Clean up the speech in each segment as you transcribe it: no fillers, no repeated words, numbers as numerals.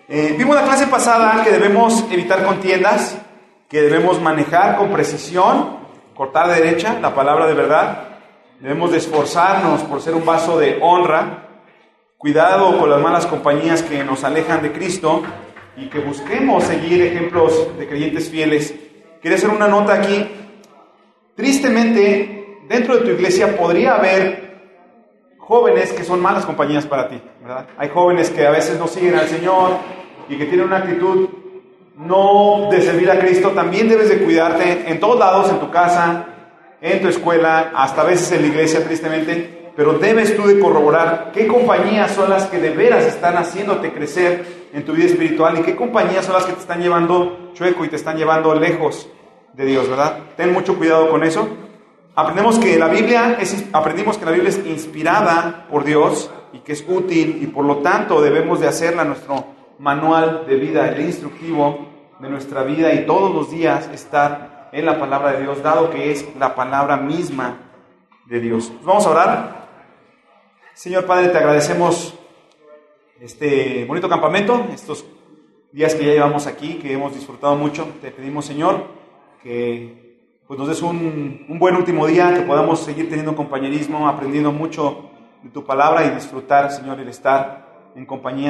Vimos la clase pasada que debemos evitar contiendas, que debemos manejar con precisión, cortar de derecha la palabra de verdad. Debemos de esforzarnos por ser un vaso de honra. Cuidado con las malas compañías que nos alejan de Cristo y que busquemos seguir ejemplos de creyentes fieles. Quería hacer una nota aquí. Tristemente, dentro de tu iglesia podría haber jóvenes que son malas compañías para ti, ¿verdad? Hay jóvenes que a veces no siguen al Señor y que tienen una actitud no de servir a Cristo. También debes de cuidarte en todos lados, en tu casa, en tu escuela, hasta a veces en la iglesia, tristemente. Pero debes tú de corroborar qué compañías son las que de veras están haciéndote crecer en tu vida espiritual y qué compañías son las que te están llevando chueco y te están llevando lejos de Dios, ¿verdad? Ten mucho cuidado con eso. Aprendimos que la Biblia es inspirada por Dios y que es útil, y por lo tanto debemos de hacerla nuestro manual de vida, el instructivo de nuestra vida, y todos los días estar en la palabra de Dios, dado que es la palabra misma de Dios. Pues vamos a orar. Señor Padre, te agradecemos este bonito campamento, estos días que ya llevamos aquí, que hemos disfrutado mucho. Te pedimos, Señor, que pues nos des un buen último día, que podamos seguir teniendo compañerismo, aprendiendo mucho de tu palabra y disfrutar, Señor, el estar en compañía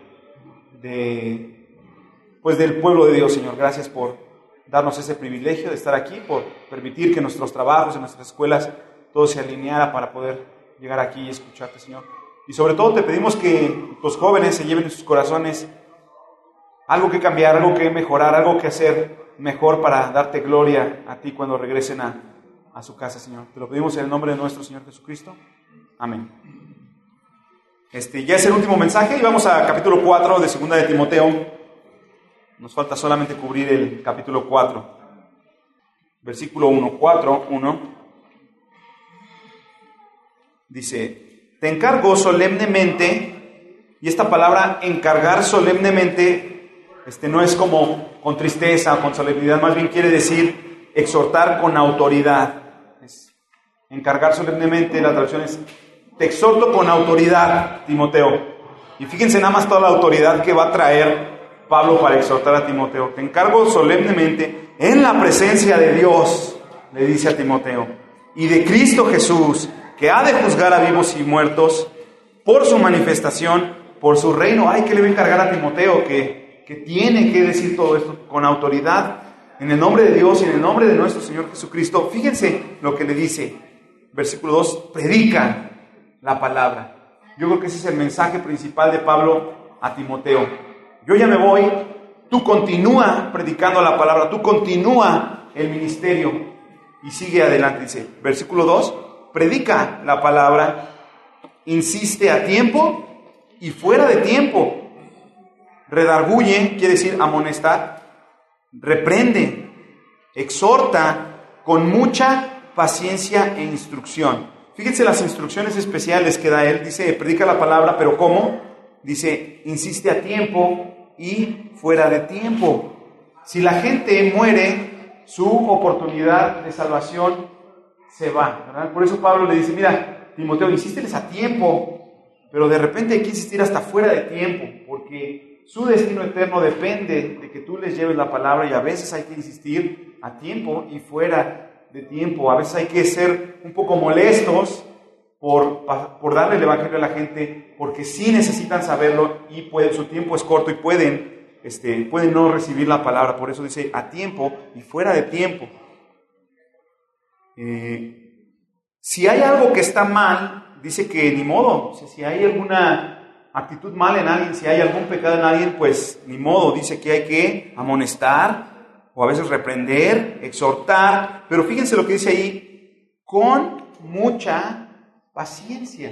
del pueblo de Dios, Señor. Gracias por darnos ese privilegio de estar aquí, por permitir que nuestros trabajos, en nuestras escuelas, todo se alineara para poder llegar aquí y escucharte, Señor. Y sobre todo te pedimos que los jóvenes se lleven en sus corazones algo que cambiar, algo que mejorar, algo que hacer mejor para darte gloria a ti cuando regresen a su casa, Señor. Te lo pedimos en el nombre de nuestro Señor Jesucristo. Amén. Ya es el último mensaje y vamos a capítulo 4 de 2 de Timoteo. Nos falta solamente cubrir el capítulo 4. Versículo 1, 4:1. Dice: te encargo solemnemente, y esta palabra encargar solemnemente no es como con tristeza o con solemnidad, más bien quiere decir exhortar con autoridad. Es encargar solemnemente, la traducción es: te exhorto con autoridad, Timoteo. Y fíjense nada más toda la autoridad que va a traer Pablo para exhortar a Timoteo. Te encargo solemnemente en la presencia de Dios, le dice a Timoteo, y de Cristo Jesús, que ha de juzgar a vivos y muertos por su manifestación, por su reino. Ay, ¿qué le va a encargar a Timoteo? Que tiene que decir todo esto con autoridad, en el nombre de Dios y en el nombre de nuestro Señor Jesucristo. Fíjense lo que le dice, versículo 2, predica la palabra. Yo creo que ese es el mensaje principal de Pablo a Timoteo. Yo ya me voy, tú continúa predicando la palabra, tú continúa el ministerio, y sigue adelante. Dice, versículo 2, predica la palabra, insiste a tiempo y fuera de tiempo. Redarguye, quiere decir amonestar, reprende, exhorta con mucha paciencia e instrucción. Fíjense las instrucciones especiales que da él. Dice, predica la palabra, pero ¿cómo? Dice, insiste a tiempo y fuera de tiempo. Si la gente muere, su oportunidad de salvación se va, ¿verdad? Por eso Pablo le dice, mira, Timoteo, insísteles a tiempo, pero de repente hay que insistir hasta fuera de tiempo, porque su destino eterno depende de que tú les lleves la palabra, y a veces hay que insistir a tiempo y fuera de tiempo. A veces hay que ser un poco molestos por darle el evangelio a la gente, porque sí necesitan saberlo y su tiempo es corto y pueden no recibir la palabra. Por eso dice a tiempo y fuera de tiempo. Si hay algo que está mal, dice que ni modo. O sea, si hay alguna actitud mala en alguien, si hay algún pecado en alguien, pues ni modo. Dice que hay que amonestar, o a veces reprender, exhortar. Pero fíjense lo que dice ahí, con mucha paciencia.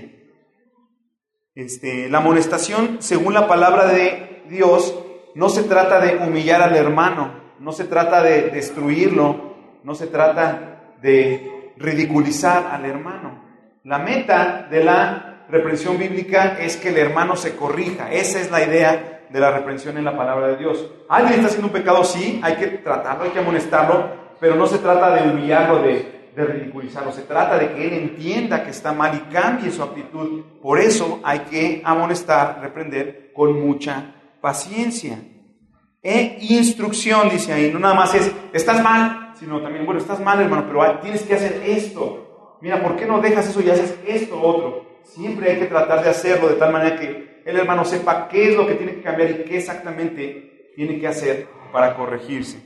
La amonestación, según la palabra de Dios, no se trata de humillar al hermano, no se trata de destruirlo, no se trata de ridiculizar al hermano. La meta de la reprensión bíblica es que el hermano se corrija. Esa es la idea de la reprensión en la palabra de Dios. ¿Alguien está haciendo un pecado? Sí, hay que tratarlo, hay que amonestarlo, pero no se trata de humillarlo, de ridiculizarlo. Se trata de que él entienda que está mal y cambie su actitud. Por eso hay que amonestar, reprender con mucha paciencia e instrucción, dice ahí. No nada más es, estás mal, sino también, bueno, estás mal, hermano, pero tienes que hacer esto. Mira, ¿por qué no dejas eso y haces esto otro? Siempre hay que tratar de hacerlo de tal manera que el hermano sepa qué es lo que tiene que cambiar y qué exactamente tiene que hacer para corregirse.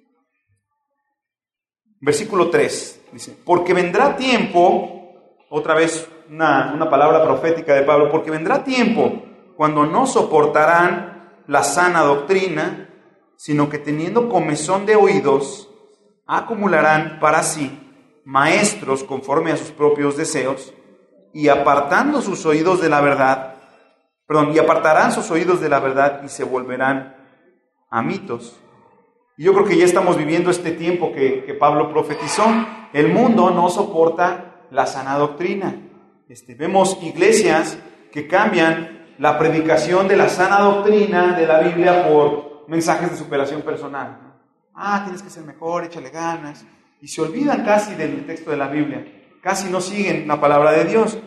Versículo 3 dice, porque vendrá tiempo, otra vez una palabra profética de Pablo, porque vendrá tiempo cuando no soportarán la sana doctrina, sino que teniendo comezón de oídos, acumularán para sí maestros conforme a sus propios deseos, y apartando sus oídos de la verdad, y apartarán sus oídos de la verdad y se volverán a mitos. Y yo creo que ya estamos viviendo este tiempo que Pablo profetizó. El mundo no soporta la sana doctrina. Vemos iglesias que cambian la predicación de la sana doctrina de la Biblia por mensajes de superación personal. Tienes que ser mejor, échale ganas. Y se olvidan casi del texto de la Biblia. Casi no siguen la palabra de Dios.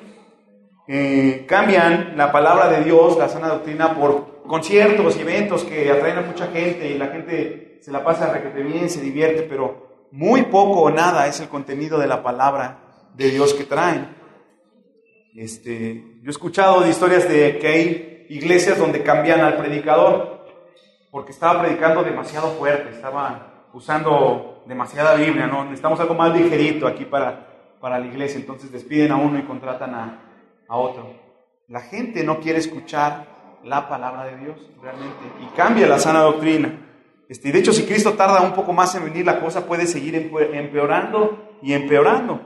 Cambian la palabra de Dios, la sana doctrina, por conciertos y eventos que atraen a mucha gente y la gente se la pasa requete bien, se divierte, pero muy poco o nada es el contenido de la palabra de Dios que traen. Yo he escuchado de historias de que hay iglesias donde cambian al predicador porque estaba predicando demasiado fuerte, estaba usando demasiada Biblia, ¿no? Necesitamos algo más ligerito aquí para la iglesia, entonces despiden a uno y contratan a otro. La gente no quiere escuchar la palabra de Dios realmente y cambia la sana doctrina. De hecho, si Cristo tarda un poco más en venir, la cosa puede seguir empeorando y empeorando.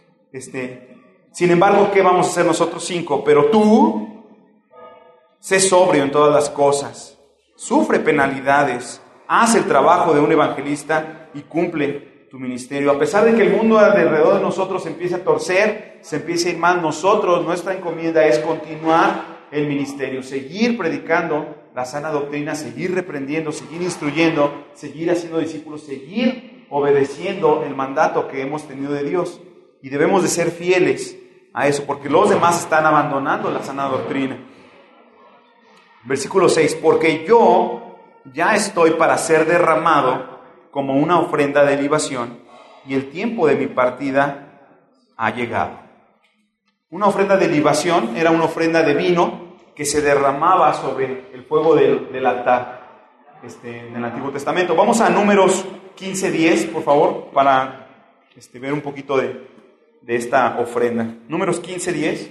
Sin embargo, ¿qué vamos a hacer nosotros? 5. Pero tú, sé sobrio en todas las cosas, sufre penalidades, haz el trabajo de un evangelista y cumple tu ministerio. A pesar de que el mundo alrededor de nosotros se empiece a torcer, se empiece a ir mal, nuestra encomienda es continuar el ministerio, seguir predicando la sana doctrina, seguir reprendiendo, seguir instruyendo, seguir haciendo discípulos, seguir obedeciendo el mandato que hemos tenido de Dios. Y debemos de ser fieles a eso, porque los demás están abandonando la sana doctrina. Versículo 6, porque yo ya estoy para ser derramado como una ofrenda de libación, y el tiempo de mi partida ha llegado. Una ofrenda de libación era una ofrenda de vino que se derramaba sobre el fuego del altar en el Antiguo Testamento. Vamos a Números 15:10, por favor, para ver un poquito de esta ofrenda. Números 15:10.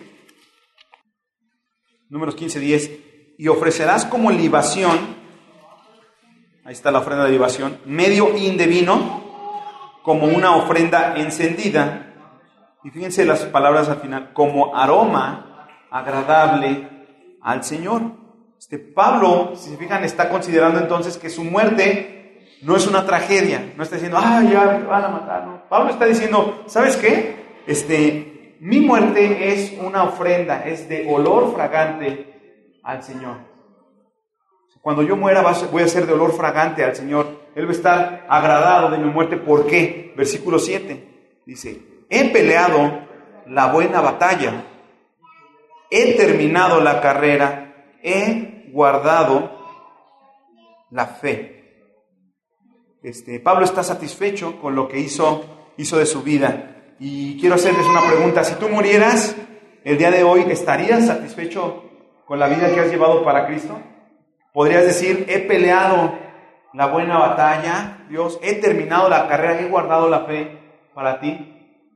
Números 15:10. Y ofrecerás como libación, ahí está la ofrenda de libación, medio hin de vino, como una ofrenda encendida. Y fíjense las palabras al final, como aroma agradable al Señor. Pablo, si se fijan, está considerando entonces que su muerte no es una tragedia. No está diciendo, ya me van a matar. No. Pablo está diciendo, ¿sabes qué? Mi muerte es una ofrenda, es de olor fragante al Señor. Cuando yo muera voy a ser de olor fragante al Señor. Él va a estar agradado de mi muerte. ¿Por qué? Versículo 7 dice, he peleado la buena batalla, he terminado la carrera, he guardado la fe. Pablo está satisfecho con lo que hizo de su vida. Y quiero hacerles una pregunta. Si tú murieras el día de hoy, ¿estarías satisfecho con la vida que has llevado para Cristo? ¿Podrías decir, he peleado la buena batalla, Dios, he terminado la carrera, he guardado la fe para ti?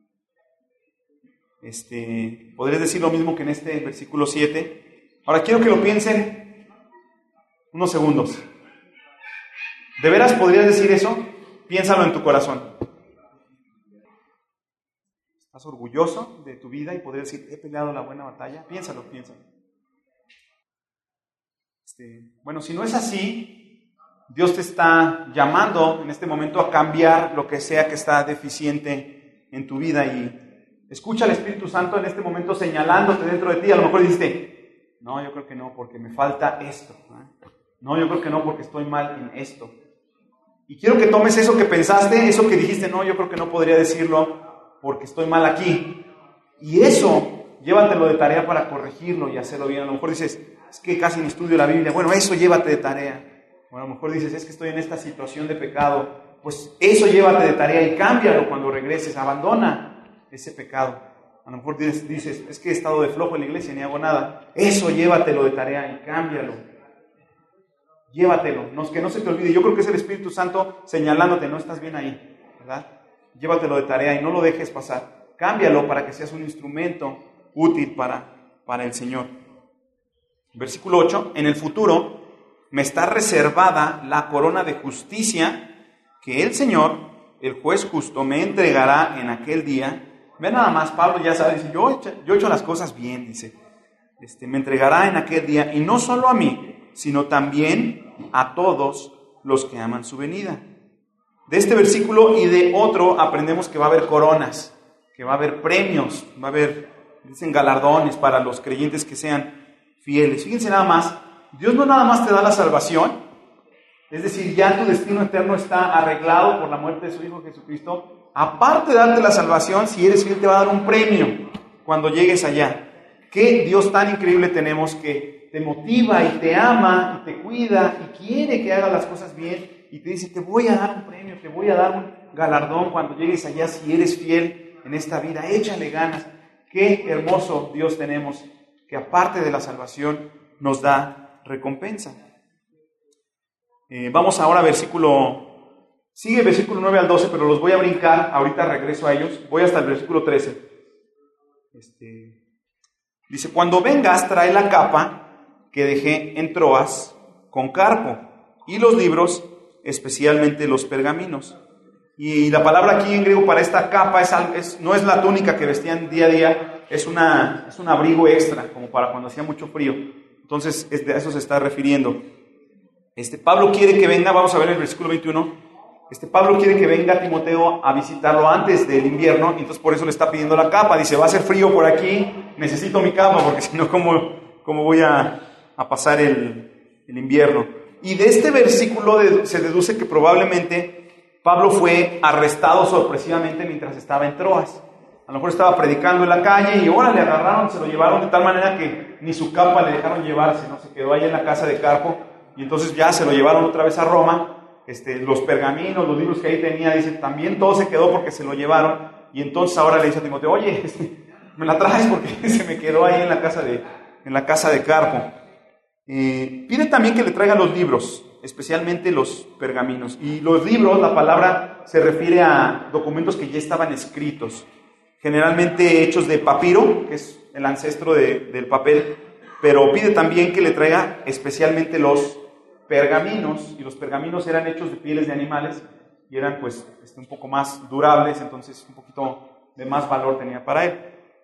¿Podrías decir lo mismo que en este versículo 7? Ahora quiero que lo piensen unos segundos. ¿De veras podrías decir eso? Piénsalo en tu corazón. ¿Estás orgulloso de tu vida y podrías decir, he peleado la buena batalla? Piénsalo. Bueno, si no es así, Dios te está llamando en este momento a cambiar lo que sea que está deficiente en tu vida y escucha al Espíritu Santo en este momento señalándote dentro de ti. A lo mejor dijiste, no, yo creo que no, porque me falta esto. No, yo creo que no, porque estoy mal en esto. Y quiero que tomes eso que pensaste, eso que dijiste, no, yo creo que no podría decirlo porque estoy mal aquí. Y eso, llévatelo de tarea para corregirlo y hacerlo bien. A lo mejor dices, es que casi ni estudio la Biblia. Bueno, eso llévate de tarea. O a lo mejor dices, es que estoy en esta situación de pecado. Pues eso llévate de tarea y cámbialo cuando regreses. Abandona ese pecado. A lo mejor dices, es que he estado de flojo en la iglesia y ni hago nada. Eso llévatelo de tarea y cámbialo. Llévatelo, que no se te olvide. Yo creo que es el Espíritu Santo señalándote, no estás bien ahí, ¿verdad? Llévatelo de tarea y no lo dejes pasar. Cámbialo para que seas un instrumento útil para el Señor. Versículo 8, en el futuro me está reservada la corona de justicia que el Señor, el juez justo, me entregará en aquel día. Ve nada más, Pablo ya sabe, dice, yo he hecho las cosas bien, dice, me entregará en aquel día, y no solo a mí, sino también a todos los que aman su venida. De este versículo y de otro aprendemos que va a haber coronas, que va a haber premios, va a haber, dicen, galardones para los creyentes que sean fieles. Fíjense nada más, Dios no nada más te da la salvación, es decir, ya tu destino eterno está arreglado por la muerte de su Hijo Jesucristo. Aparte de darte la salvación, si eres fiel te va a dar un premio cuando llegues allá. Qué Dios tan increíble tenemos, que te motiva y te ama y te cuida y quiere que hagas las cosas bien y te dice, te voy a dar un premio, te voy a dar un galardón cuando llegues allá si eres fiel en esta vida. Échale ganas. Qué hermoso Dios tenemos, que aparte de la salvación nos da recompensa. Vamos ahora a sigue versículo 9 al 12, pero los voy a brincar, ahorita regreso a ellos, voy hasta el versículo 13. Dice, cuando vengas trae la capa que dejé en Troas con Carpo y los libros, especialmente los pergaminos. Y la palabra aquí en griego para esta capa no es la túnica que vestían día a día, es un abrigo extra, como para cuando hacía mucho frío. Entonces, a eso se está refiriendo. Pablo quiere que venga, vamos a ver el versículo 21. Pablo quiere que venga Timoteo a visitarlo antes del invierno, y entonces por eso le está pidiendo la capa. Dice, va a hacer frío por aquí, necesito mi capa, porque si no, ¿cómo voy a pasar el invierno? Y de este versículo se deduce que probablemente Pablo fue arrestado sorpresivamente mientras estaba en Troas. A lo mejor estaba predicando en la calle y ahora le agarraron, se lo llevaron de tal manera que ni su capa le dejaron llevarse, ¿no? Se quedó ahí en la casa de Carpo y entonces ya se lo llevaron otra vez a Roma. Los pergaminos, los libros que ahí tenía, dice, también todo se quedó porque se lo llevaron. Y entonces ahora le dice a Timoteo, oye, me la traes porque se me quedó ahí en la casa de Carpo. Pide también que le traiga los libros, especialmente los pergaminos. Y los libros, la palabra se refiere a documentos que ya estaban escritos, generalmente hechos de papiro, que es el ancestro del papel, pero pide también que le traiga especialmente los pergaminos, y los pergaminos eran hechos de pieles de animales y eran pues un poco más durables, entonces un poquito de más valor tenía para él.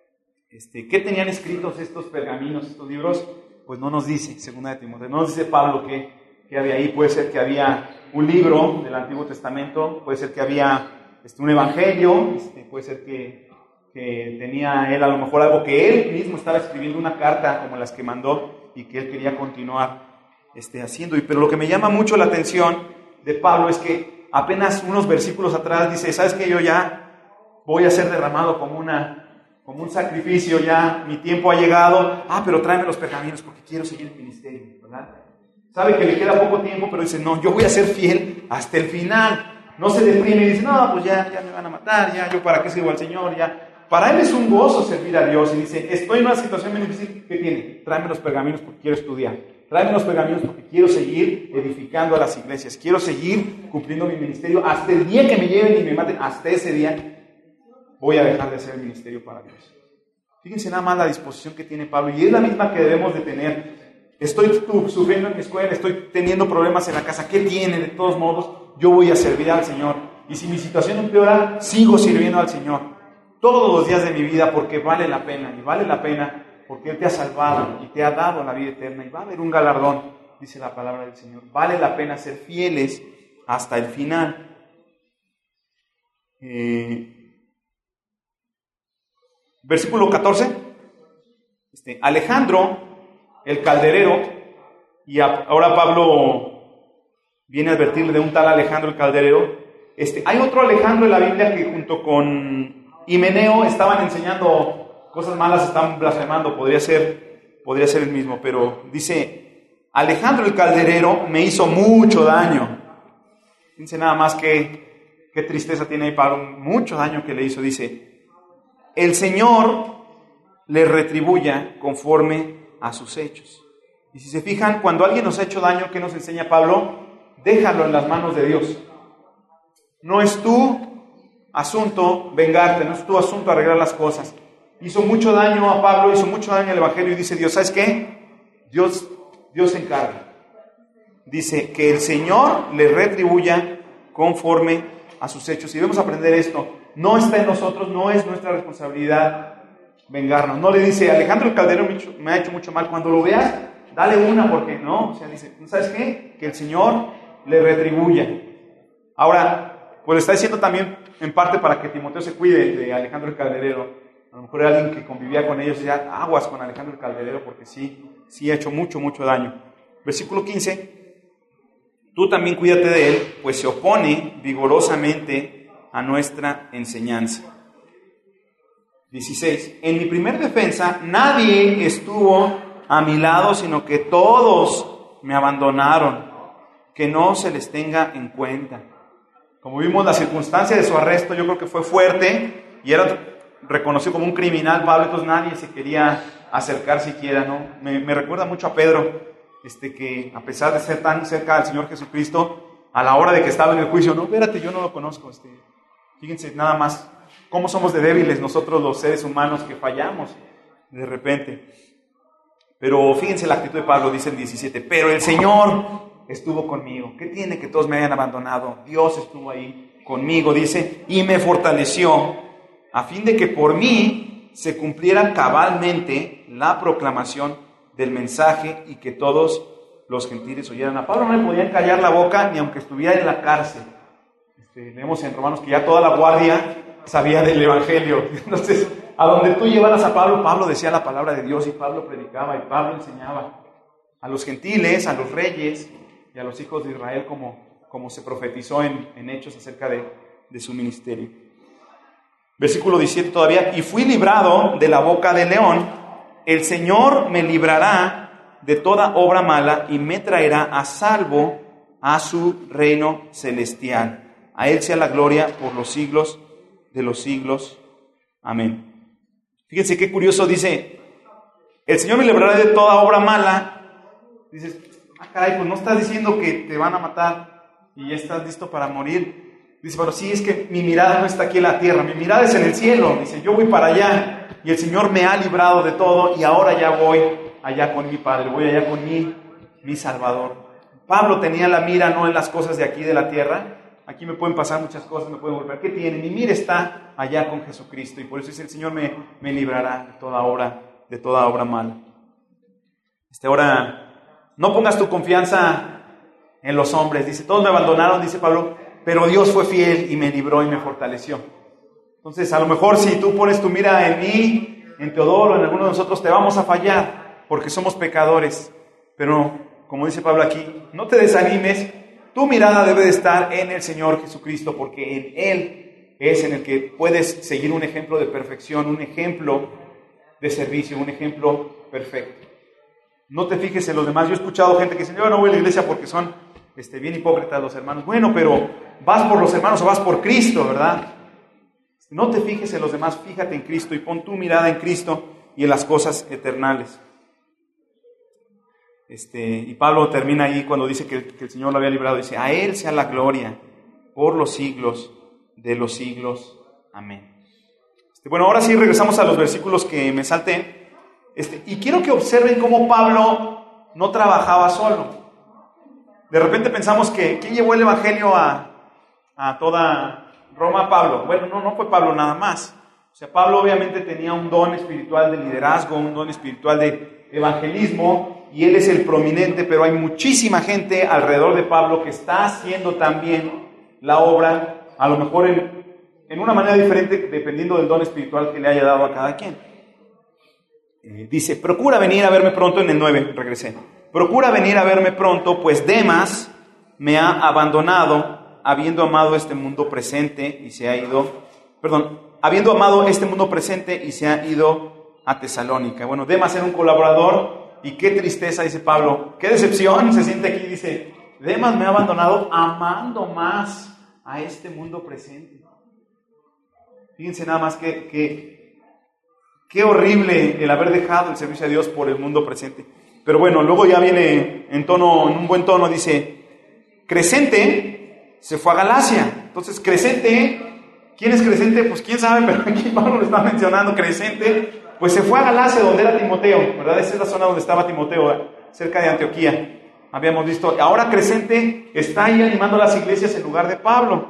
¿Qué tenían escritos estos pergaminos, estos libros? Pues no nos dice, segunda de Timoteo, no nos dice Pablo qué había ahí. Puede ser que había un libro del Antiguo Testamento, puede ser que había un evangelio, puede ser que tenía él a lo mejor algo que él mismo estaba escribiendo, una carta como las que mandó y que él quería continuar haciendo. Pero lo que me llama mucho la atención de Pablo es que apenas unos versículos atrás dice, ¿sabes qué? Yo ya voy a ser derramado como un sacrificio, ya mi tiempo ha llegado. Pero tráeme los pergaminos porque quiero seguir el ministerio, ¿verdad? Sabe que le queda poco tiempo, pero dice, no, yo voy a ser fiel hasta el final. No se deprime y dice, no, pues ya me van a matar, ya yo para qué sirvo al Señor, ya. Para él es un gozo servir a Dios y dice, estoy en una situación muy difícil, ¿qué tiene? Tráeme los pergaminos porque quiero estudiar. Tráeme los pergaminos porque quiero seguir edificando a las iglesias. Quiero seguir cumpliendo mi ministerio. Hasta el día que me lleven y me maten, hasta ese día voy a dejar de hacer el ministerio para Dios. Fíjense nada más la disposición que tiene Pablo. Y es la misma que debemos de tener. Estoy sufriendo en mi escuela, estoy teniendo problemas en la casa. ¿Qué tiene? De todos modos, yo voy a servir al Señor. Y si mi situación empeora, sigo sirviendo al Señor. Todos los días de mi vida, porque vale la pena. Y vale la pena porque Él te ha salvado y te ha dado la vida eterna, y va a haber un galardón, dice la palabra del Señor. Vale la pena ser fieles hasta el final. Versículo 14. Alejandro, el calderero, y ahora Pablo viene a advertirle de un tal Alejandro el calderero. Hay otro Alejandro en la Biblia que junto con Himeneo estaban enseñando cosas malas, están blasfemando. Podría ser podría ser el mismo, pero dice, Alejandro el calderero me hizo mucho daño. Dice nada más que qué tristeza tiene ahí Pablo, mucho daño que le hizo. Dice, el Señor le retribuya conforme a sus hechos. Y si se fijan, cuando alguien nos ha hecho daño, ¿qué nos enseña Pablo? Déjalo en las manos de Dios. No es tu asunto vengarte, no es tu asunto arreglar las cosas. Hizo mucho daño a Pablo, hizo mucho daño al Evangelio y dice Dios, ¿sabes qué? Dios se encarga. Dice que el Señor le retribuya conforme a sus hechos. Y debemos aprender esto. No está en nosotros, no es nuestra responsabilidad vengarnos. No le dice, Alejandro el Calderero me ha hecho mucho mal. Cuando lo veas, dale una, porque no. O sea, dice, ¿sabes qué? Que el Señor le retribuya. Ahora, pues le está diciendo también en parte para que Timoteo se cuide de Alejandro el Calderero. A lo mejor era alguien que convivía con ellos y decía, aguas con Alejandro el Calderero, porque sí ha hecho mucho daño. Versículo 15, tú también cuídate de él, pues se opone vigorosamente a nuestra enseñanza. 16, en mi primer defensa nadie estuvo a mi lado, sino que todos me abandonaron, que no se les tenga en cuenta. Como vimos, la circunstancia de su arresto yo creo que fue fuerte y era reconocido como un criminal Pablo, entonces nadie se quería acercar siquiera, ¿no? Me recuerda mucho a Pedro, que a pesar de ser tan cerca del Señor Jesucristo, a la hora de que estaba en el juicio, no, espérate, yo no lo conozco, fíjense nada más cómo somos de débiles nosotros los seres humanos que fallamos de repente. Pero fíjense la actitud de Pablo, dice el 17, pero el Señor estuvo conmigo. ¿Qué tiene que todos me hayan abandonado? Dios estuvo ahí conmigo, dice, y me fortaleció, a fin de que por mí se cumpliera cabalmente la proclamación del mensaje y que todos los gentiles oyeran. A Pablo no le podían callar la boca ni aunque estuviera en la cárcel. Leemos en Romanos que ya toda la guardia sabía del Evangelio. Entonces, a donde tú llevaras a Pablo, Pablo decía la palabra de Dios y Pablo predicaba y Pablo enseñaba a los gentiles, a los reyes y a los hijos de Israel como se profetizó en Hechos acerca de su ministerio. Versículo 17 todavía, y fui librado de la boca del león, el Señor me librará de toda obra mala y me traerá a salvo a su reino celestial. A Él sea la gloria por los siglos de los siglos. Amén. Fíjense qué curioso, dice, el Señor me librará de toda obra mala. Dices, caray, pues no estás diciendo que te van a matar y ya estás listo para morir. Dice, pero sí, es que mi mirada no está aquí en la tierra, mi mirada es en el cielo. Dice, yo voy para allá y el Señor me ha librado de todo y ahora ya voy allá con mi Padre, voy allá con mi Salvador. Pablo tenía la mira no en las cosas de aquí de la tierra. Aquí me pueden pasar muchas cosas, me pueden golpear. ¿Qué tiene? Mi mira está allá con Jesucristo y por eso dice, el Señor me librará de toda obra mala. Ahora, no pongas tu confianza en los hombres. Dice, todos me abandonaron, dice Pablo, pero Dios fue fiel y me libró y me fortaleció. Entonces, a lo mejor si tú pones tu mira en mí, en Teodoro, en alguno de nosotros, te vamos a fallar, porque somos pecadores. Pero, como dice Pablo aquí, no te desanimes, tu mirada debe de estar en el Señor Jesucristo, porque en Él es en el que puedes seguir un ejemplo de perfección, un ejemplo de servicio, un ejemplo perfecto. No te fijes en los demás. Yo he escuchado gente que dice, yo no voy a la iglesia porque son bien hipócritas los hermanos. Bueno, pero vas por los hermanos o vas por Cristo, ¿verdad? No te fijes en los demás, fíjate en Cristo y pon tu mirada en Cristo y en las cosas eternales. Y Pablo termina ahí cuando dice que el Señor lo había librado. Dice, a Él sea la gloria por los siglos de los siglos. Amén. Bueno, ahora sí regresamos a los versículos que me salté. Y quiero que observen cómo Pablo no trabajaba solo. De repente pensamos que ¿quién llevó el Evangelio a toda Roma? Pablo. Bueno, no fue Pablo nada más. O sea, Pablo obviamente tenía un don espiritual de liderazgo, un don espiritual de evangelismo, y él es el prominente, pero hay muchísima gente alrededor de Pablo que está haciendo también la obra, a lo mejor en una manera diferente, dependiendo del don espiritual que le haya dado a cada quien. Dice, procura venir a verme pronto, en el 9, regresé. Procura venir a verme pronto, pues Demas me ha abandonado, habiendo amado este mundo presente y se ha ido, habiendo amado este mundo presente y se ha ido a Tesalónica. Bueno, Demas era un colaborador y qué tristeza, dice Pablo, qué decepción se siente aquí, dice, Demas me ha abandonado amando más a este mundo presente. Fíjense nada más qué horrible el haber dejado el servicio a Dios por el mundo presente. Pero bueno, luego ya viene en un buen tono, dice, Crescente se fue a Galacia. Entonces, Crescente, ¿quién es Crescente? Pues quién sabe, pero aquí Pablo lo está mencionando. Crescente, pues se fue a Galacia, donde era Timoteo, ¿verdad? Esa es la zona donde estaba Timoteo, cerca de Antioquía. Habíamos visto, ahora Crescente está ahí animando a las iglesias en lugar de Pablo.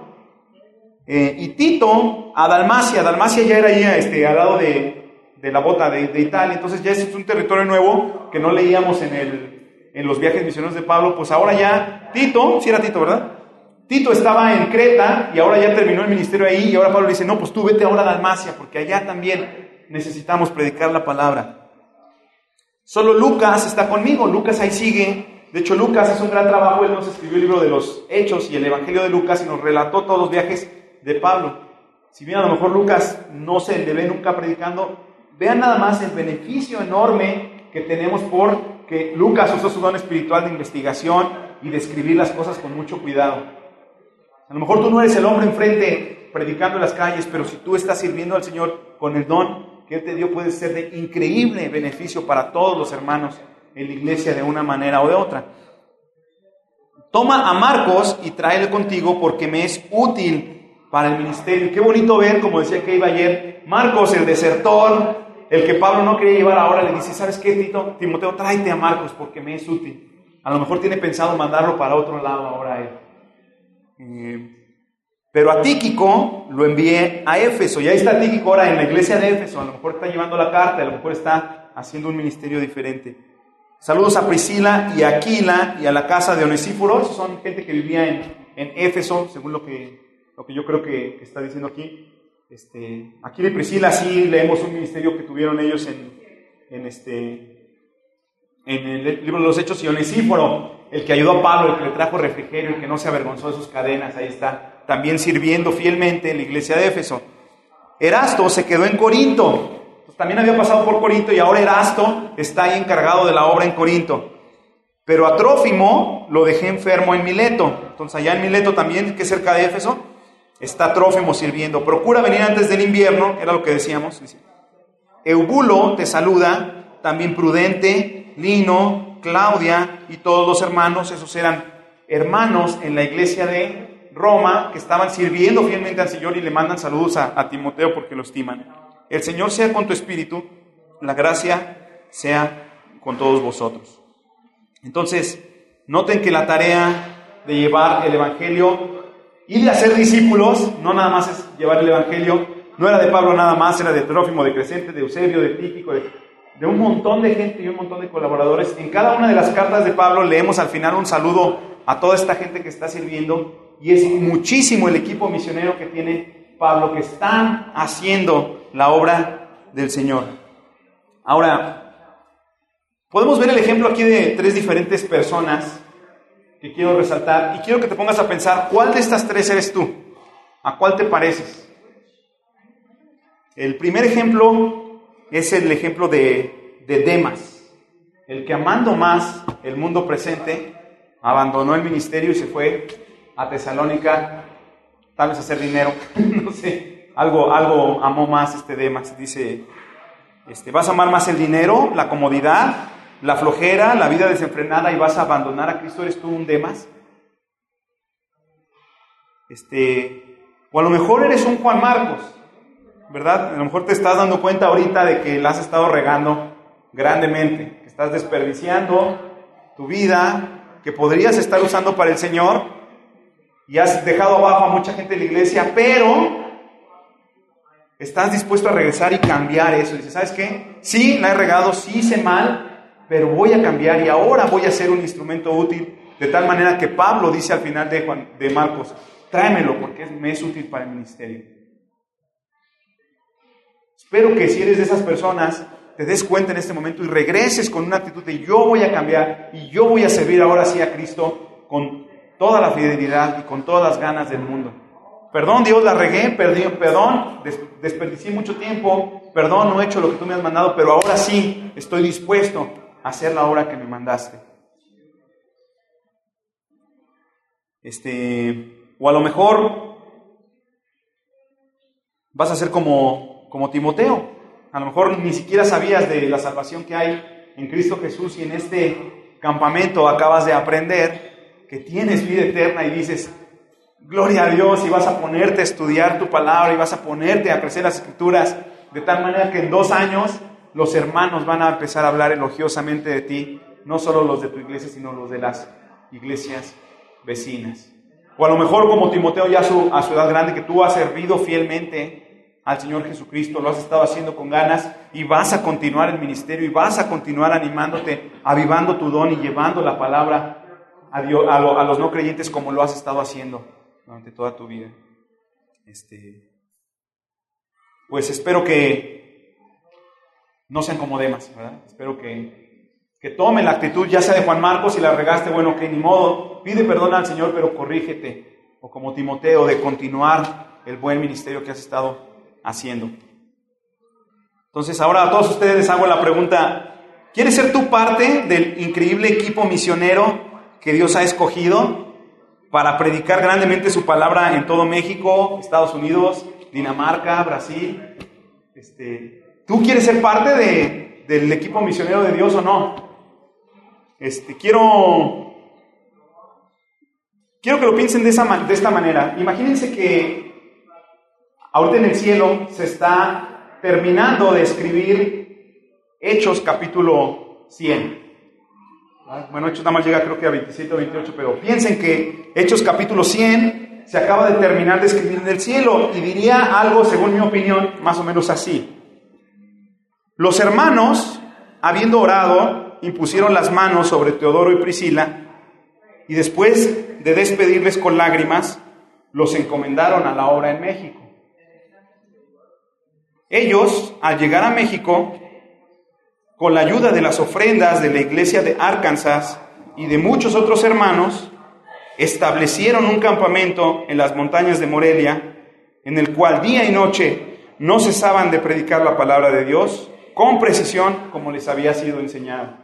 Y Tito a Dalmacia. Dalmacia ya era ahí al lado de la bota de Italia. Entonces ya es un territorio nuevo que no leíamos en los viajes misioneros de Pablo. Pues ahora ya Tito, sí era Tito, ¿verdad? Tito estaba en Creta y ahora ya terminó el ministerio ahí. Y ahora Pablo le dice, no, pues tú vete ahora a Dalmacia, porque allá también necesitamos predicar la palabra. Solo Lucas está conmigo. Lucas ahí sigue. De hecho, Lucas hace un gran trabajo. Él nos escribió el libro de los Hechos y el Evangelio de Lucas y nos relató todos los viajes de Pablo. Si bien a lo mejor Lucas no se le ve nunca predicando, vean nada más el beneficio enorme que tenemos porque Lucas usó su don espiritual de investigación y de escribir las cosas con mucho cuidado. A lo mejor tú no eres el hombre enfrente predicando en las calles, pero si tú estás sirviendo al Señor con el don que Él te dio, puede ser de increíble beneficio para todos los hermanos en la iglesia de una manera o de otra. Toma a Marcos y tráele contigo porque me es útil para el ministerio. Qué bonito ver, como decía que iba ayer, Marcos, el desertor, el que Pablo no quería llevar ahora, le dice, ¿sabes qué, Timoteo? Tráete a Marcos porque me es útil. A lo mejor tiene pensado mandarlo para otro lado ahora él. Pero a Tíquico lo envié a Éfeso, y ahí está Tíquico ahora en la iglesia de Éfeso. A lo mejor está llevando la carta, a lo mejor está haciendo un ministerio diferente. Saludos a Priscila y a Aquila y a la casa de Onesíforo. Esos son gente que vivía en Éfeso, según lo que yo creo que está diciendo aquí. Aquila y Priscila, sí leemos un ministerio que tuvieron ellos en el libro de los Hechos. Y Onesíforo, el que ayudó a Pablo, el que le trajo refrigerio, el que no se avergonzó de sus cadenas, ahí está, también sirviendo fielmente en la iglesia de Éfeso. Erasto se quedó en Corinto. Pues también había pasado por Corinto y ahora Erasto está ahí encargado de la obra en Corinto. Pero a Trófimo lo dejé enfermo en Mileto. Entonces allá en Mileto también, que es cerca de Éfeso, está Trófimo sirviendo. Procura venir antes del invierno, era lo que decíamos. Eubulo te saluda, también Prudente, Lino, Claudia y todos los hermanos. Esos eran hermanos en la iglesia de Roma que estaban sirviendo fielmente al Señor y le mandan saludos a Timoteo porque lo estiman. El Señor sea con tu espíritu, la gracia sea con todos vosotros. Entonces, noten que la tarea de llevar el Evangelio y de hacer discípulos, no nada más es llevar el Evangelio, no era de Pablo nada más, era de Trófimo, de Crescente, de Eusebio, de Tíquico, de un montón de gente y un montón de colaboradores. En cada una de las cartas de Pablo leemos al final un saludo a toda esta gente que está sirviendo, y es muchísimo el equipo misionero que tiene Pablo, que están haciendo la obra del Señor. Ahora, podemos ver el ejemplo aquí de tres diferentes personas que quiero resaltar, y quiero que te pongas a pensar, ¿cuál de estas tres eres tú? ¿A cuál te pareces? El primer ejemplo es el ejemplo de Demas, el que amando más el mundo presente, abandonó el ministerio y se fue a Tesalónica, tal vez a hacer dinero, no sé, algo amó más Demas. Dice, vas a amar más el dinero, la comodidad, la flojera, la vida desenfrenada, y vas a abandonar a Cristo. ¿Eres tú un Demas? O a lo mejor eres un Juan Marcos, ¿verdad? A lo mejor te estás dando cuenta ahorita de que la has estado regando grandemente, que estás desperdiciando tu vida, que podrías estar usando para el Señor, y has dejado abajo a mucha gente de la iglesia, pero estás dispuesto a regresar y cambiar eso. Dices, ¿sabes qué? Sí, la he regado, sí hice mal, pero voy a cambiar y ahora voy a ser un instrumento útil, de tal manera que Pablo dice al final de Marcos, tráemelo porque me es útil para el ministerio. Espero que si eres de esas personas, te des cuenta en este momento y regreses con una actitud de yo voy a cambiar y yo voy a servir ahora sí a Cristo con toda la fidelidad y con todas las ganas del mundo. Perdón, Dios, la regué, perdón, desperdicié mucho tiempo, perdón, no he hecho lo que tú me has mandado, pero ahora sí estoy dispuesto a hacer la obra que me mandaste. O a lo mejor vas a ser como Timoteo. A lo mejor ni siquiera sabías de la salvación que hay en Cristo Jesús y en este campamento acabas de aprender que tienes vida eterna y dices, gloria a Dios, y vas a ponerte a estudiar tu palabra y vas a ponerte a crecer las Escrituras de tal manera que en 2 años los hermanos van a empezar a hablar elogiosamente de ti, no solo los de tu iglesia, sino los de las iglesias vecinas. O a lo mejor como Timoteo ya a su edad grande, que tú has servido fielmente al Señor Jesucristo, lo has estado haciendo con ganas y vas a continuar el ministerio y vas a continuar animándote, avivando tu don y llevando la palabra a Dios, a los no creyentes como lo has estado haciendo durante toda tu vida. Pues espero que no sean como Demas, ¿verdad? Espero que tome la actitud, ya sea de Juan Marcos, si la regaste, bueno, que ni modo, pide perdón al Señor, pero corrígete, o como Timoteo, de continuar el buen ministerio que has estado haciendo. Entonces, ahora a todos ustedes les hago la pregunta, ¿quieres ser tú parte del increíble equipo misionero que Dios ha escogido para predicar grandemente su palabra en todo México, Estados Unidos, Dinamarca, Brasil? ¿Tú quieres ser parte del equipo misionero de Dios o no? Quiero que lo piensen de esta manera. Imagínense que ahorita en el cielo se está terminando de escribir Hechos capítulo 100. Bueno, Hechos nada más llega creo que a 27 o 28, pero piensen que Hechos capítulo 100 se acaba de terminar de escribir en el cielo y diría algo, según mi opinión, más o menos así. Los hermanos, habiendo orado, impusieron las manos sobre Teodoro y Priscila y después de despedirles con lágrimas, los encomendaron a la obra en México. Ellos, al llegar a México, con la ayuda de las ofrendas de la iglesia de Arkansas y de muchos otros hermanos, establecieron un campamento en las montañas de Morelia, en el cual día y noche no cesaban de predicar la palabra de Dios con precisión como les había sido enseñado.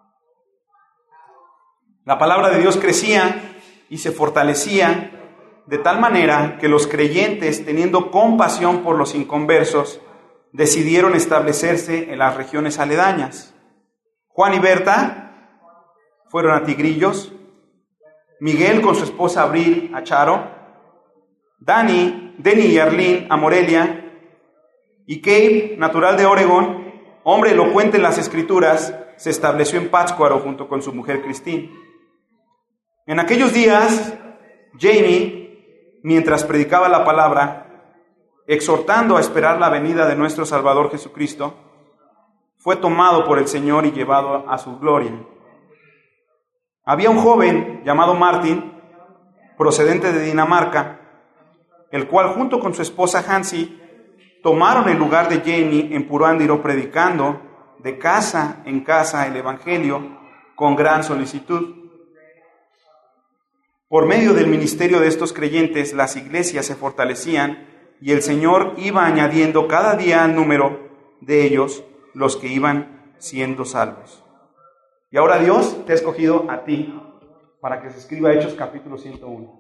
La palabra de Dios crecía y se fortalecía de tal manera que los creyentes, teniendo compasión por los inconversos, decidieron establecerse en las regiones aledañas. Juan y Berta fueron a Tigrillos, Miguel con su esposa Abril a Charo, Denny y Arlene a Morelia, y Gabe, natural de Oregón, hombre elocuente en las Escrituras, se estableció en Pátzcuaro junto con su mujer Christine. En aquellos días, Jamie, mientras predicaba la palabra, exhortando a esperar la venida de nuestro Salvador Jesucristo, fue tomado por el Señor y llevado a su gloria. Había un joven llamado Martin, procedente de Dinamarca, el cual junto con su esposa Hansi tomaron el lugar de Jamie en Purándiro, predicando de casa en casa el Evangelio con gran solicitud. Por medio del ministerio de estos creyentes, las iglesias se fortalecían y el Señor iba añadiendo cada día al número de ellos los que iban siendo salvos. Y ahora Dios te ha escogido a ti para que se escriba Hechos capítulo 101.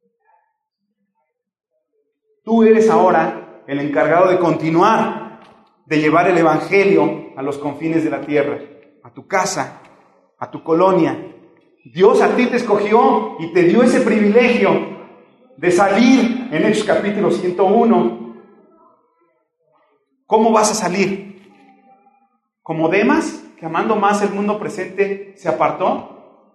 Tú eres ahora el encargado de continuar, de llevar el Evangelio a los confines de la tierra, a tu casa, a tu colonia. Dios a ti te escogió y te dio ese privilegio de salir en Hechos capítulo 101. ¿Cómo vas a salir? ¿Como Demas, que amando más el mundo presente se apartó?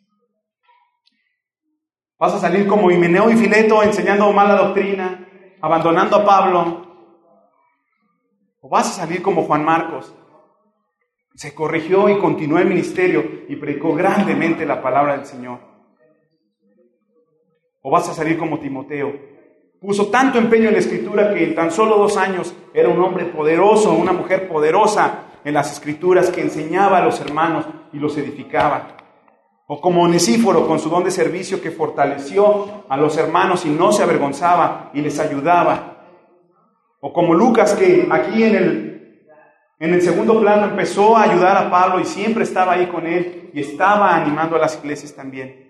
¿Vas a salir como Himeneo y Fileto enseñando mala doctrina, abandonando a Pablo? ¿O vas a salir como Juan Marcos? Se corrigió y continuó el ministerio y predicó grandemente la palabra del Señor. ¿O vas a salir como Timoteo? Puso tanto empeño en la Escritura que en tan solo 2 años era un hombre poderoso, una mujer poderosa en las Escrituras que enseñaba a los hermanos y los edificaba. O como Onesíforo con su don de servicio que fortaleció a los hermanos y no se avergonzaba y les ayudaba. O como Lucas que aquí en el segundo plano empezó a ayudar a Pablo y siempre estaba ahí con él y estaba animando a las iglesias también.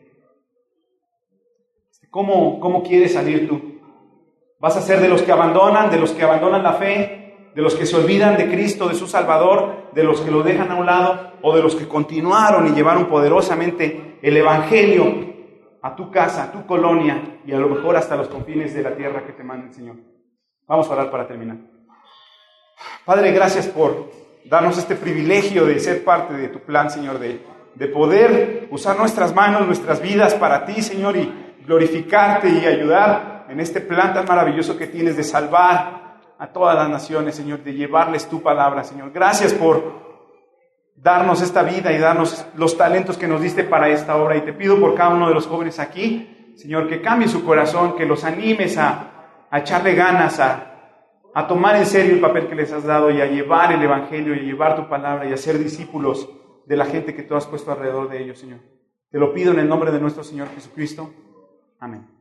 ¿Cómo quieres salir tú? ¿Vas a ser de los que abandonan la fe? ¿De los que se olvidan de Cristo, de su Salvador? ¿De los que lo dejan a un lado? ¿O de los que continuaron y llevaron poderosamente el Evangelio a tu casa, a tu colonia y a lo mejor hasta los confines de la tierra que te manda el Señor? Vamos a orar para terminar. Padre, gracias por darnos este privilegio de ser parte de tu plan, Señor, de poder usar nuestras manos, nuestras vidas para ti, Señor, y glorificarte y ayudar en este plan tan maravilloso que tienes de salvar a todas las naciones, Señor, de llevarles tu palabra, Señor. Gracias por darnos esta vida y darnos los talentos que nos diste para esta obra. Y te pido por cada uno de los jóvenes aquí, Señor, que cambie su corazón, que los animes a echarle ganas, a tomar en serio el papel que les has dado y a llevar el Evangelio y a llevar tu palabra y a ser discípulos de la gente que tú has puesto alrededor de ellos, Señor. Te lo pido en el nombre de nuestro Señor Jesucristo. Amén.